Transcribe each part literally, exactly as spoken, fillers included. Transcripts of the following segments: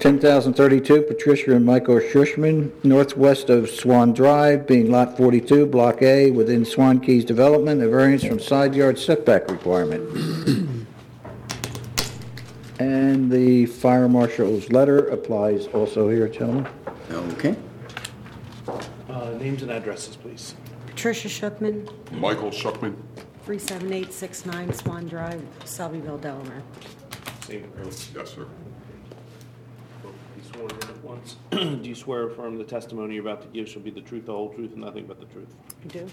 ten thousand thirty-two, Patricia and Michael Schuschman, northwest of Swan Drive, being Lot forty-two, Block A, within Swan Keys Development, a variance from side yard setback requirement. And the fire marshal's letter applies also here, gentlemen. Okay. Uh, Names and addresses, please. Patricia Schuckman, Michael Schuckman. three seven eight six nine Swan Drive, Selbyville, Delaware. Same approach. Yes, sir. Be sworn in at once. Do you swear or affirm the testimony you're about to give shall be the truth, the whole truth, and nothing but the truth? You do?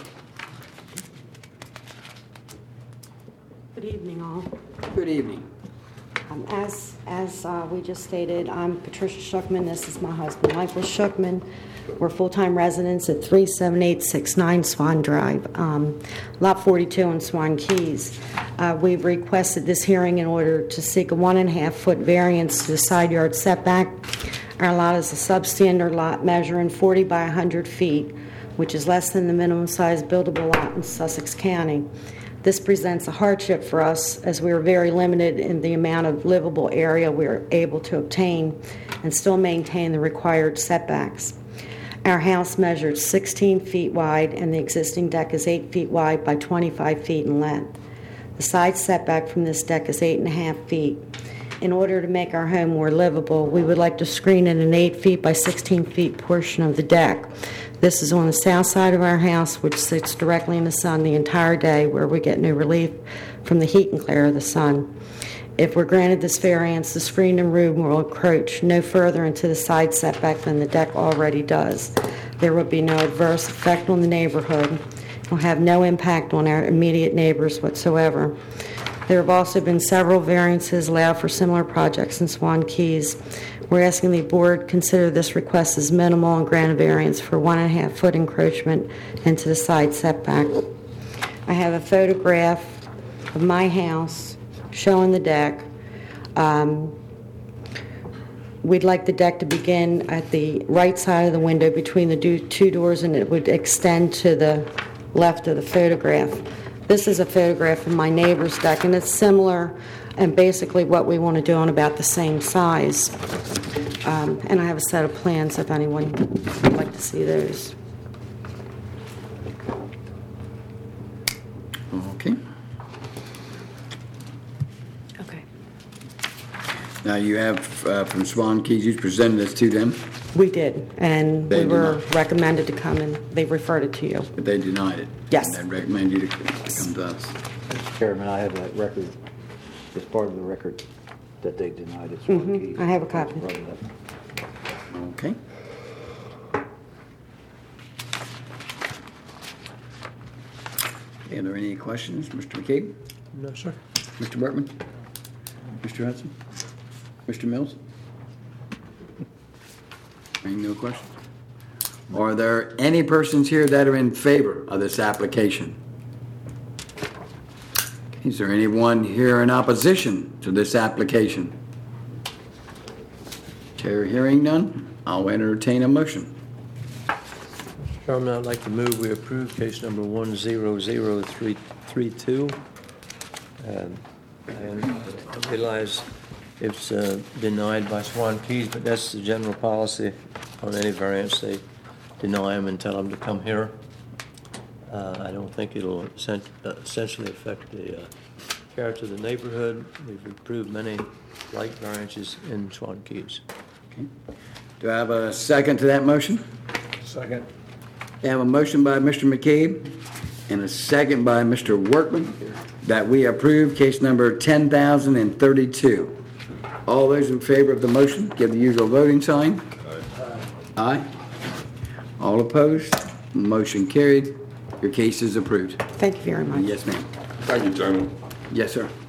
Good evening, all. Good evening. Um, As, as uh, we just stated, I'm Patricia Schuckman. This is my husband, Michael Schuckman. We're full-time residents at three seven eight six nine Swan Drive, um, Lot forty-two in Swan Keys. Uh, We've requested this hearing in order to seek a one-and-a-half-foot variance to the side yard setback. Our lot is a substandard lot measuring forty by one hundred feet, which is less than the minimum size buildable lot in Sussex County. This presents a hardship for us as we are very limited in the amount of livable area we are able to obtain and still maintain the required setbacks. Our house measures sixteen feet wide and the existing deck is eight feet wide by twenty-five feet in length. The side setback from this deck is eight and a half feet. In order to make our home more livable, we would like to screen in an eight feet by sixteen feet portion of the deck. This is on the south side of our house, which sits directly in the sun the entire day, where we get no relief from the heat and glare of the sun. If we're granted this variance, the screened in room will encroach no further into the side setback than the deck already does. There will be no adverse effect on the neighborhood. It will have no impact on our immediate neighbors whatsoever. There have also been several variances allowed for similar projects in Swan Keys. We're asking the board consider this request as minimal and grant a variance for one and a half foot encroachment into the side setback. I have a photograph of my house showing the deck. Um, we'd like the deck to begin at the right side of the window between the do- two doors, and it would extend to the left of the photograph. This is a photograph of my neighbor's deck, and it's similar and basically what we want to do on about the same size. Um, and I have a set of plans if anyone would like to see those. Okay. Okay. Now you have uh, from Swan Keys, you presented this to them, We did, and They we did were not. recommended to come, and they referred it to you. but they denied it. Yes. And they recommend you to to come to us. Mister Chairman, I have that record, as part of the record, that they denied it. Swan Mhm, Keys. I have a copy. Part of that. Okay. Are there any questions, Mister McCabe? No, sir. Mister Bertman? Mister Hudson? Mister Mills? Any no questions? Are there any persons here that are in favor of this application? Is there anyone here in opposition to this application? Chair hearing none, I'll entertain a motion. Chairman, I'd like to move we approve case number one zero zero three three two. And and I realize it's uh, denied by Swan Keys, but that's the general policy on any variance. They deny them and tell them to come here. Uh, I don't think it'll essen- uh, essentially affect the uh, character of the neighborhood. We've approved many like variances in Swan Keys. Okay. Do I have a second to that motion? Second. I have a motion by Mister McCabe and a second by Mister Workman that we approve case number ten thousand thirty-two. All those in favor of the motion, give the usual voting sign. Aye. Aye. All opposed? Motion carried. Your case is approved. Thank you very much. Yes, ma'am. Thank you, gentlemen. Yes, sir.